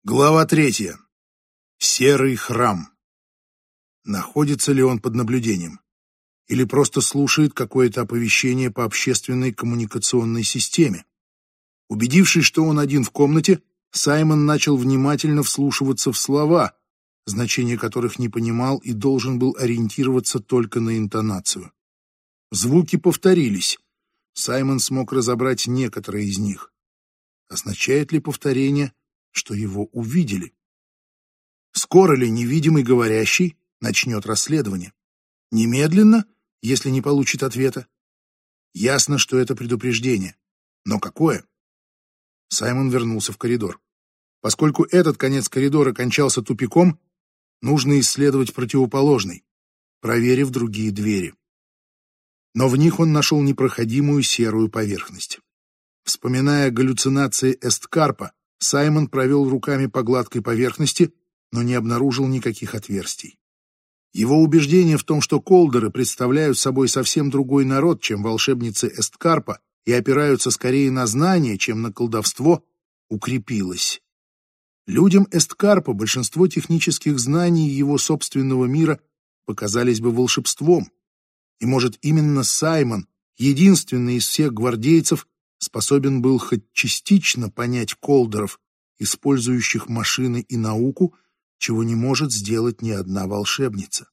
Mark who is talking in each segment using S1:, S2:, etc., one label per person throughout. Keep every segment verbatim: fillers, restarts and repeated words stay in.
S1: Глава третья. Серый храм. Находится ли он под наблюдением? Или просто слушает какое-то оповещение по общественной коммуникационной системе? Убедившись, что он один в комнате, Саймон начал внимательно вслушиваться в слова, значение которых не понимал и должен был ориентироваться только на интонацию. Звуки повторились. Саймон смог разобрать некоторые из них. Означает ли повторение, что его увидели? Скоро ли невидимый говорящий начнет расследование? Немедленно, если не получит ответа? Ясно, что это предупреждение. Но какое? Саймон вернулся в коридор. Поскольку этот конец коридора кончался тупиком, нужно исследовать противоположный, проверив другие двери. Но в них он нашел непроходимую серую поверхность. Вспоминая галлюцинации Эсткарпа, Саймон провел руками по гладкой поверхности, но не обнаружил никаких отверстий. Его убеждение в том, что колдеры представляют собой совсем другой народ, чем волшебницы Эсткарпа, и опираются скорее на знания, чем на колдовство, укрепилось. Людям Эсткарпа большинство технических знаний его собственного мира показались бы волшебством. И, может, именно Саймон, единственный из всех гвардейцев, способен был хоть частично понять колдеров, использующих машины и науку, чего не может сделать ни одна волшебница.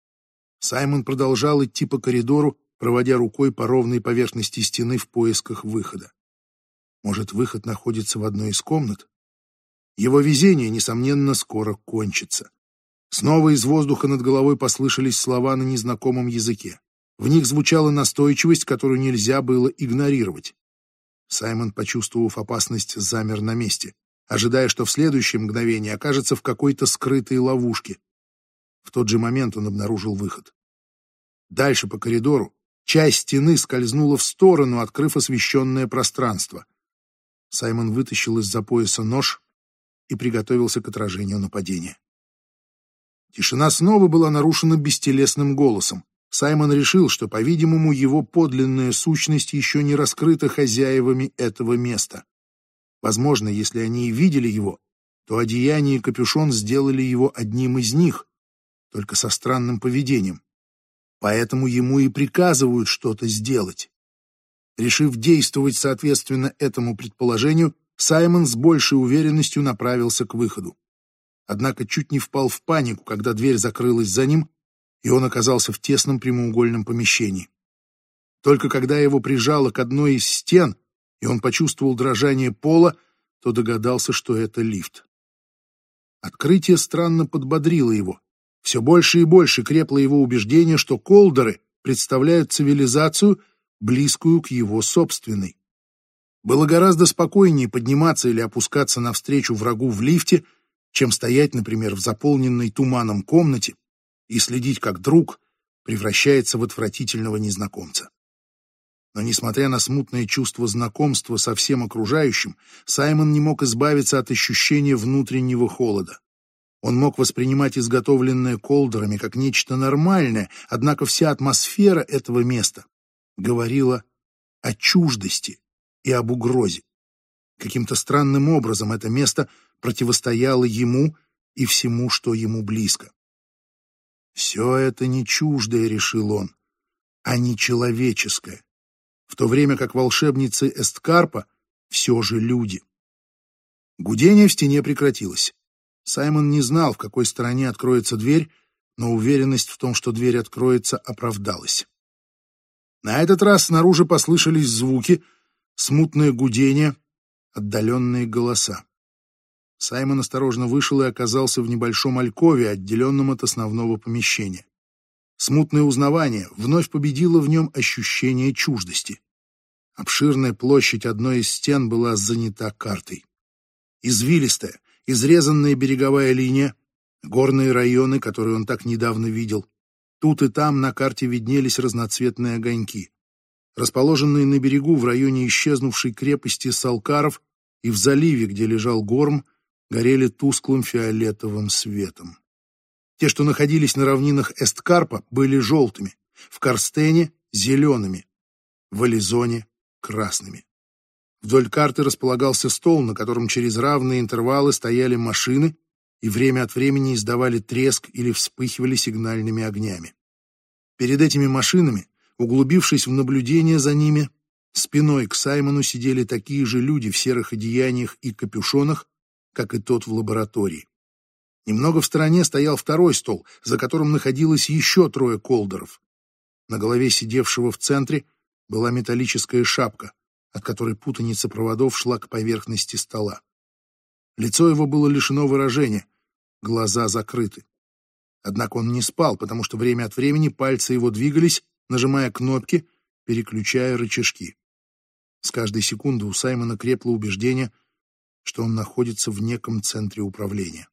S1: Саймон продолжал идти по коридору, проводя рукой по ровной поверхности стены в поисках выхода. Может, выход находится в одной из комнат? Его везение, несомненно, скоро кончится. Снова из воздуха над головой послышались слова на незнакомом языке. В них звучала настойчивость, которую нельзя было игнорировать. Саймон, почувствовав опасность, замер на месте, ожидая, что в следующее мгновение окажется в какой-то скрытой ловушке. В тот же момент он обнаружил выход. Дальше по коридору часть стены скользнула в сторону, открыв освещенное пространство. Саймон вытащил из-за пояса нож и приготовился к отражению нападения. Тишина снова была нарушена бестелесным голосом. Саймон решил, что, по-видимому, его подлинная сущность еще не раскрыта хозяевами этого места. Возможно, если они и видели его, то одеяние и капюшон сделали его одним из них, только со странным поведением. Поэтому ему и приказывают что-то сделать. Решив действовать соответственно этому предположению, Саймон с большей уверенностью направился к выходу. Однако чуть не впал в панику, когда дверь закрылась за ним, и он оказался в тесном прямоугольном помещении. Только когда его прижало к одной из стен, и он почувствовал дрожание пола, то догадался, что это лифт. Открытие странно подбодрило его. Все больше и больше крепло его убеждение, что колдеры представляют цивилизацию, близкую к его собственной. Было гораздо спокойнее подниматься или опускаться навстречу врагу в лифте, чем стоять, например, в заполненной туманом комнате и следить, как друг превращается в отвратительного незнакомца. Но, несмотря на смутное чувство знакомства со всем окружающим, Саймон не мог избавиться от ощущения внутреннего холода. Он мог воспринимать изготовленное колдерами как нечто нормальное, однако вся атмосфера этого места говорила о чуждости и об угрозе. Каким-то странным образом это место противостояло ему и всему, что ему близко. Все это не чуждое, решил он, а не человеческое, в то время как волшебницы Эсткарпа все же люди. Гудение в стене прекратилось. Саймон не знал, в какой стороне откроется дверь, но уверенность в том, что дверь откроется, оправдалась. На этот раз снаружи послышались звуки, смутное гудение, отдаленные голоса. Саймон осторожно вышел и оказался в небольшом алькове, отделенном от основного помещения. Смутное узнавание вновь победило в нем ощущение чуждости. Обширная площадь одной из стен была занята картой. Извилистая, изрезанная береговая линия, горные районы, которые он так недавно видел. Тут и там на карте виднелись разноцветные огоньки. Расположенные на берегу в районе исчезнувшей крепости Салкаров и в заливе, где лежал Горм, горели тусклым фиолетовым светом. Те, что находились на равнинах Эсткарпа, были желтыми, в Карстене — зелеными, в Ализоне — красными. Вдоль карты располагался стол, на котором через равные интервалы стояли машины и время от времени издавали треск или вспыхивали сигнальными огнями. Перед этими машинами, углубившись в наблюдение за ними, спиной к Саймону сидели такие же люди в серых одеяниях и капюшонах, как и тот в лаборатории. Немного в стороне стоял второй стол, за которым находилось еще трое колдеров. На голове сидевшего в центре была металлическая шапка, от которой путаница проводов шла к поверхности стола. Лицо его было лишено выражения, глаза закрыты. Однако он не спал, потому что время от времени пальцы его двигались, нажимая кнопки, переключая рычажки. С каждой секунды у Саймона крепло убеждение, что он находится в неком центре управления.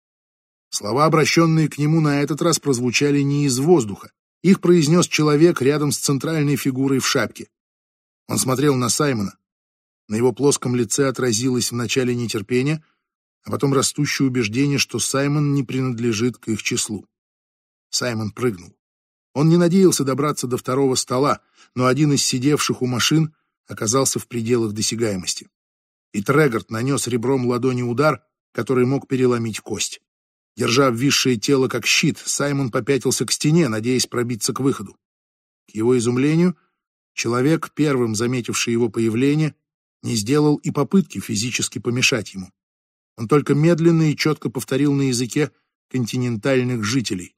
S1: Слова, обращенные к нему, на этот раз прозвучали не из воздуха. Их произнес человек рядом с центральной фигурой в шапке. Он смотрел на Саймона. На его плоском лице отразилось вначале нетерпение, а потом растущее убеждение, что Саймон не принадлежит к их числу. Саймон прыгнул. Он не надеялся добраться до второго стола, но один из сидевших у машин оказался в пределах досягаемости. И Трегорд нанес ребром ладони удар, который мог переломить кость. Держа обвисшее тело как щит, Саймон попятился к стене, надеясь пробиться к выходу. К его изумлению, человек, первым заметивший его появление, не сделал и попытки физически помешать ему. Он только медленно и четко повторил на языке континентальных жителей: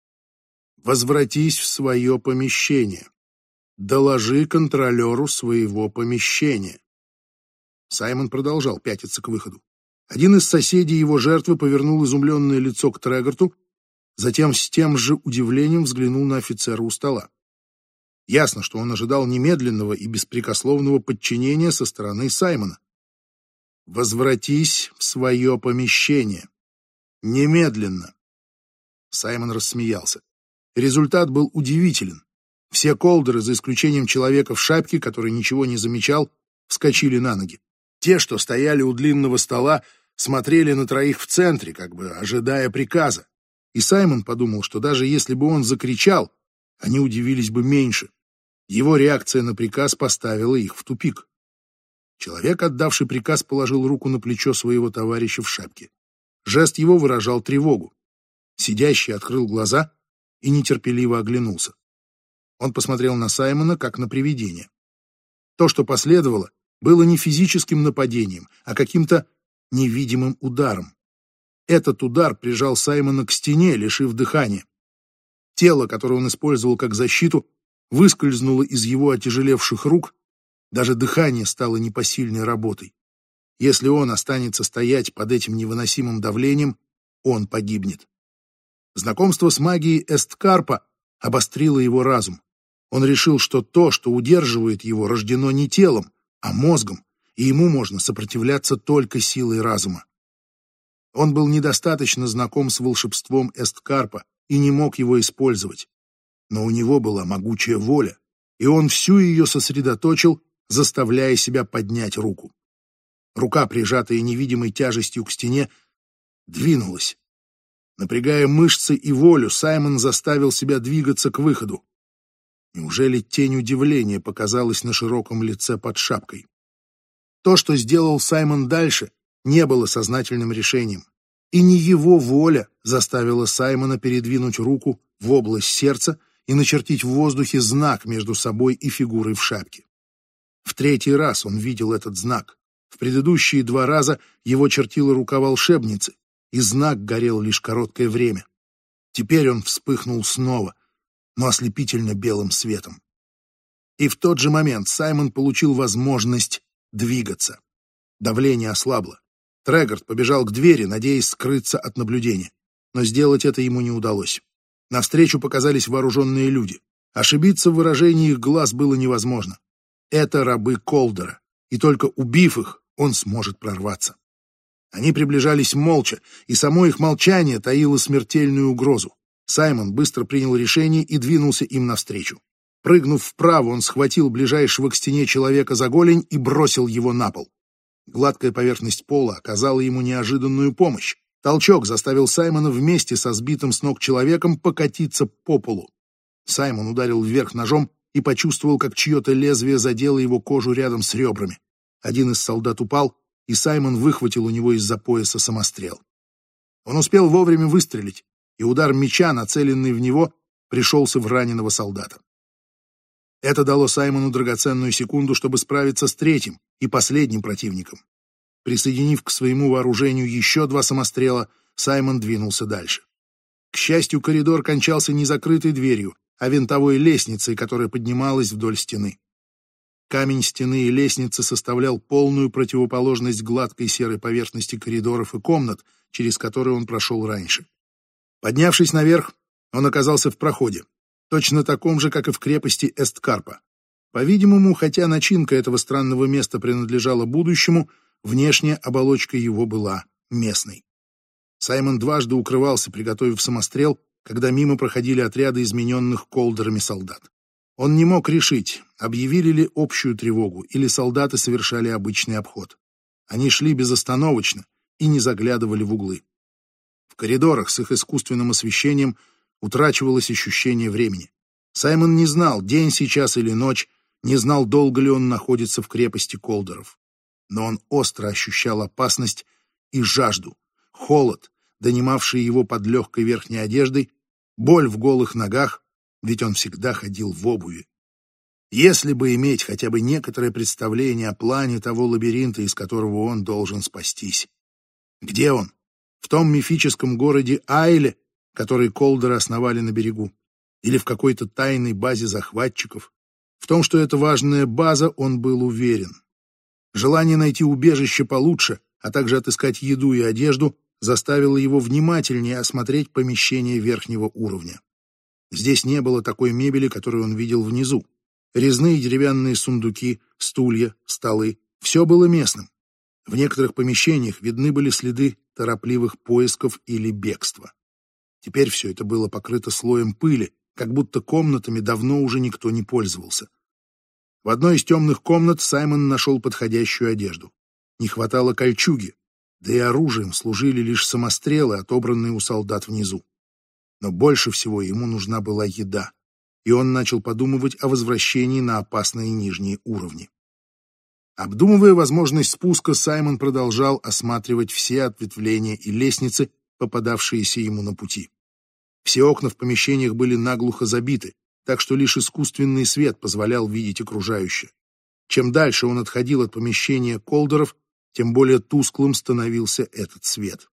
S1: «Возвратись в свое помещение. Доложи контролеру своего помещения». Саймон продолжал пятиться к выходу. Один из соседей его жертвы повернул изумленное лицо к Трегорту, затем с тем же удивлением взглянул на офицера у стола. Ясно, что он ожидал немедленного и беспрекословного подчинения со стороны Саймона. «Возвратись в свое помещение. Немедленно!» Саймон рассмеялся. Результат был удивителен. Все колдеры, за исключением человека в шапке, который ничего не замечал, вскочили на ноги. Те, что стояли у длинного стола, смотрели на троих в центре, как бы ожидая приказа. И Саймон подумал, что даже если бы он закричал, они удивились бы меньше. Его реакция на приказ поставила их в тупик. Человек, отдавший приказ, положил руку на плечо своего товарища в шапке. Жест его выражал тревогу. Сидящий открыл глаза и нетерпеливо оглянулся. Он посмотрел на Саймона, как на привидение. То, что последовало, было не физическим нападением, а каким-то невидимым ударом. Этот удар прижал Саймона к стене, лишив дыхания. Тело, которое он использовал как защиту, выскользнуло из его отяжелевших рук, даже дыхание стало непосильной работой. Если он останется стоять под этим невыносимым давлением, он погибнет. Знакомство с магией Эсткарпа обострило его разум. Он решил, что то, что удерживает его, рождено не телом, а мозгом, и ему можно сопротивляться только силой разума. Он был недостаточно знаком с волшебством Эсткарпа и не мог его использовать. Но у него была могучая воля, и он всю ее сосредоточил, заставляя себя поднять руку. Рука, прижатая невидимой тяжестью к стене, двинулась. Напрягая мышцы и волю, Саймон заставил себя двигаться к выходу. Неужели тень удивления показалась на широком лице под шапкой? То, что сделал Саймон дальше, не было сознательным решением. И не его воля заставила Саймона передвинуть руку в область сердца и начертить в воздухе знак между собой и фигурой в шапке. В третий раз он видел этот знак. В предыдущие два раза его чертила рука волшебницы, и знак горел лишь короткое время. Теперь он вспыхнул снова, но ослепительно белым светом. И в тот же момент Саймон получил возможность двигаться. Давление ослабло. Трегорд побежал к двери, надеясь скрыться от наблюдения. Но сделать это ему не удалось. Навстречу показались вооруженные люди. Ошибиться в выражении их глаз было невозможно. Это рабы Колдера, и только убив их, он сможет прорваться. Они приближались молча, и само их молчание таило смертельную угрозу. Саймон быстро принял решение и двинулся им навстречу. Прыгнув вправо, он схватил ближайшего к стене человека за голень и бросил его на пол. Гладкая поверхность пола оказала ему неожиданную помощь. Толчок заставил Саймона вместе со сбитым с ног человеком покатиться по полу. Саймон ударил вверх ножом и почувствовал, как чье-то лезвие задело его кожу рядом с ребрами. Один из солдат упал, и Саймон выхватил у него из-за пояса самострел. Он успел вовремя выстрелить, и удар меча, нацеленный в него, пришелся в раненого солдата. Это дало Саймону драгоценную секунду, чтобы справиться с третьим и последним противником. Присоединив к своему вооружению еще два самострела, Саймон двинулся дальше. К счастью, коридор кончался не закрытой дверью, а винтовой лестницей, которая поднималась вдоль стены. Камень стены и лестницы составлял полную противоположность гладкой серой поверхности коридоров и комнат, через которые он прошел раньше. Поднявшись наверх, он оказался в проходе, точно таком же, как и в крепости Эсткарпа. По-видимому, хотя начинка этого странного места принадлежала будущему, внешняя оболочка его была местной. Саймон дважды укрывался, приготовив самострел, когда мимо проходили отряды измененных колдерами солдат. Он не мог решить, объявили ли общую тревогу или солдаты совершали обычный обход. Они шли безостановочно и не заглядывали в углы. В коридорах с их искусственным освещением утрачивалось ощущение времени. Саймон не знал, день сейчас или ночь, не знал, долго ли он находится в крепости колдеров. Но он остро ощущал опасность и жажду, холод, донимавший его под легкой верхней одеждой, боль в голых ногах, ведь он всегда ходил в обуви. Если бы иметь хотя бы некоторое представление о плане того лабиринта, из которого он должен спастись. Где он? В том мифическом городе Айле, который колдеры основали на берегу? Или в какой-то тайной базе захватчиков? В том, что это важная база, он был уверен. Желание найти убежище получше, а также отыскать еду и одежду, заставило его внимательнее осмотреть помещение верхнего уровня. Здесь не было такой мебели, которую он видел внизу. Резные деревянные сундуки, стулья, столы — все было местным. В некоторых помещениях видны были следы торопливых поисков или бегства. Теперь все это было покрыто слоем пыли, как будто комнатами давно уже никто не пользовался. В одной из темных комнат Саймон нашел подходящую одежду. Не хватало кольчуги, да и оружием служили лишь самострелы, отобранные у солдат внизу. Но больше всего ему нужна была еда, и он начал подумывать о возвращении на опасные нижние уровни. Обдумывая возможность спуска, Саймон продолжал осматривать все ответвления и лестницы, попадавшиеся ему на пути. Все окна в помещениях были наглухо забиты, так что лишь искусственный свет позволял видеть окружающее. Чем дальше он отходил от помещения колдеров, тем более тусклым становился этот свет.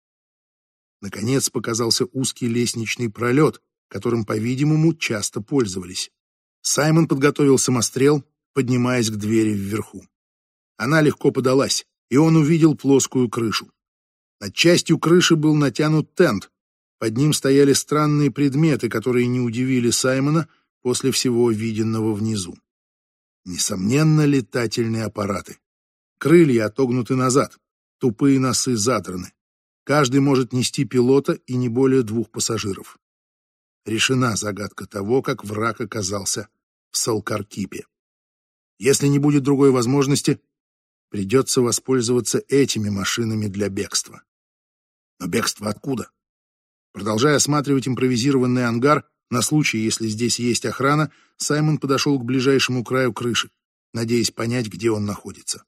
S1: Наконец показался узкий лестничный пролет, которым, по-видимому, часто пользовались. Саймон подготовил самострел, поднимаясь к двери вверху. Она легко подалась, и он увидел плоскую крышу. Над частью крыши был натянут тент. Под ним стояли странные предметы, которые не удивили Саймона после всего виденного внизу. Несомненно, летательные аппараты. Крылья отогнуты назад, тупые носы задраны. Каждый может нести пилота и не более двух пассажиров. Решена загадка того, как враг оказался в Салкаркипе. Если не будет другой возможности, придется воспользоваться этими машинами для бегства. Но бегство откуда? Продолжая осматривать импровизированный ангар, на случай, если здесь есть охрана, Саймон подошел к ближайшему краю крыши, надеясь понять, где он находится.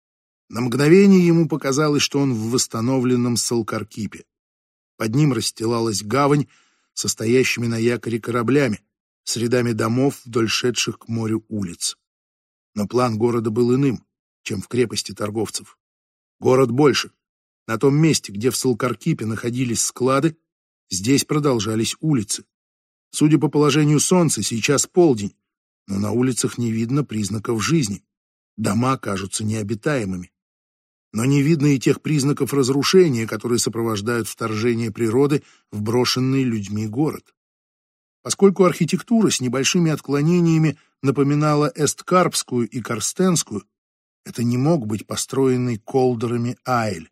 S1: На мгновение ему показалось, что он в восстановленном Салкаркипе. Под ним расстилалась гавань со стоящими на якоре кораблями, с рядами домов вдоль шедших к морю улиц. Но план города был иным, чем в крепости торговцев. Город больше. На том месте, где в Салкаркипе находились склады, здесь продолжались улицы. Судя по положению солнца, сейчас полдень, но на улицах не видно признаков жизни. Дома кажутся необитаемыми. Но не видно и тех признаков разрушения, которые сопровождают вторжение природы в брошенный людьми город. Поскольку архитектура с небольшими отклонениями напоминала эсткарпскую и корстенскую, это не мог быть построенный колдерами Айль.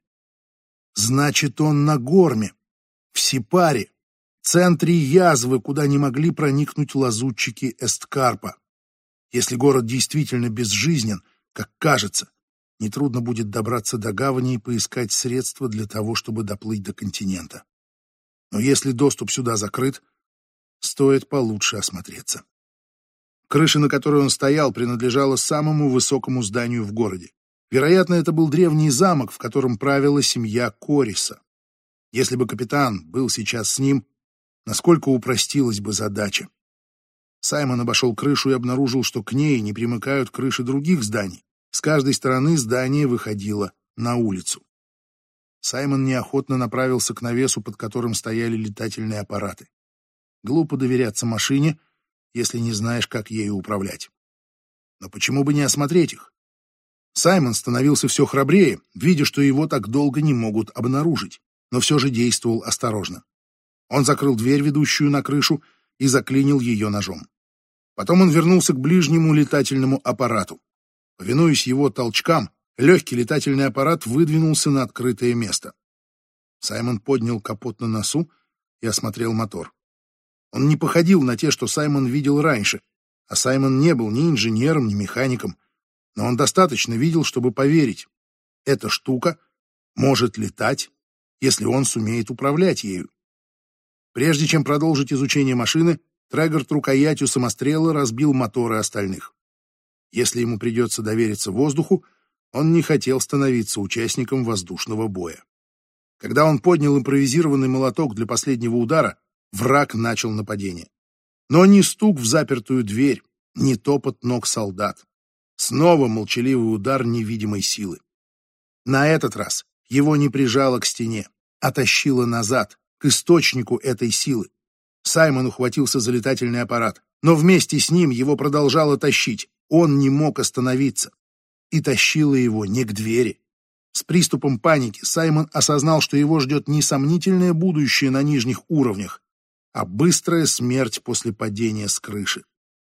S1: Значит, он на Горме, в Сипаре, центре язвы, куда не могли проникнуть лазутчики Эсткарпа. Если город действительно безжизнен, как кажется, нетрудно будет добраться до гавани и поискать средства для того, чтобы доплыть до континента. Но если доступ сюда закрыт, стоит получше осмотреться. Крыша, на которой он стоял, принадлежала самому высокому зданию в городе. Вероятно, это был древний замок, в котором правила семья Кориса. Если бы капитан был сейчас с ним, насколько упростилась бы задача. Саймон обошел крышу и обнаружил, что к ней не примыкают крыши других зданий. С каждой стороны здание выходило на улицу. Саймон неохотно направился к навесу, под которым стояли летательные аппараты. Глупо доверяться машине, если не знаешь, как ею управлять. Но почему бы не осмотреть их? Саймон становился все храбрее, видя, что его так долго не могут обнаружить, но все же действовал осторожно. Он закрыл дверь, ведущую на крышу, и заклинил ее ножом. Потом он вернулся к ближнему летательному аппарату. Повинуясь его толчкам, легкий летательный аппарат выдвинулся на открытое место. Саймон поднял капот на носу и осмотрел мотор. Он не походил на те, что Саймон видел раньше, а Саймон не был ни инженером, ни механиком, но он достаточно видел, чтобы поверить. Эта штука может летать, если он сумеет управлять ею. Прежде чем продолжить изучение машины, Трегорт рукоятью самострела разбил моторы остальных. Если ему придется довериться воздуху, он не хотел становиться участником воздушного боя. Когда он поднял импровизированный молоток для последнего удара, враг начал нападение. Но ни стук в запертую дверь, ни топот ног солдат. Снова молчаливый удар невидимой силы. На этот раз его не прижало к стене, а тащило назад, к источнику этой силы. Саймон ухватился за летательный аппарат, но вместе с ним его продолжало тащить. Он не мог остановиться. И тащило его не к двери. С приступом паники Саймон осознал, что его ждет не сомнительное будущее на нижних уровнях, а быстрая смерть после падения с крыши.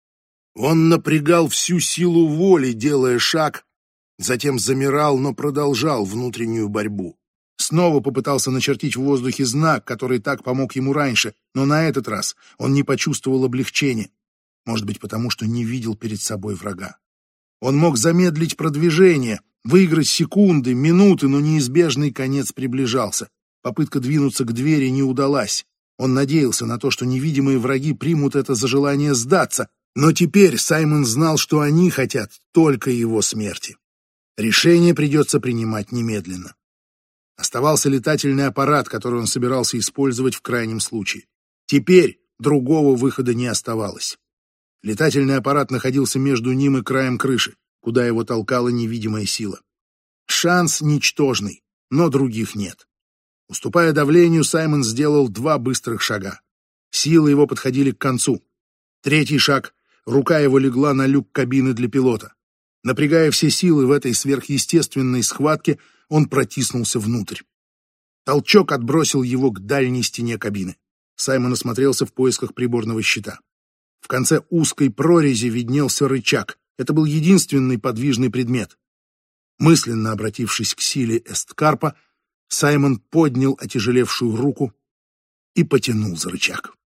S1: Он напрягал всю силу воли, делая шаг, затем замирал, но продолжал внутреннюю борьбу. Снова попытался начертить в воздухе знак, который так помог ему раньше, но на этот раз он не почувствовал облегчения. Может быть, потому что не видел перед собой врага. Он мог замедлить продвижение, выиграть секунды, минуты, но неизбежный конец приближался. Попытка двинуться к двери не удалась. Он надеялся на то, что невидимые враги примут это за желание сдаться, но теперь Саймон знал, что они хотят только его смерти. Решение придется принимать немедленно. Оставался летательный аппарат, который он собирался использовать в крайнем случае. Теперь другого выхода не оставалось. Летательный аппарат находился между ним и краем крыши, куда его толкала невидимая сила. Шанс ничтожный, но других нет. Уступая давлению, Саймон сделал два быстрых шага. Силы его подходили к концу. Третий шаг — рука его легла на люк кабины для пилота. Напрягая все силы в этой сверхъестественной схватке, он протиснулся внутрь. Толчок отбросил его к дальней стене кабины. Саймон осмотрелся в поисках приборного щита. В конце узкой прорези виднелся рычаг. Это был единственный подвижный предмет. Мысленно обратившись к силе Эсткарпа, Саймон поднял отяжелевшую руку и потянул за рычаг.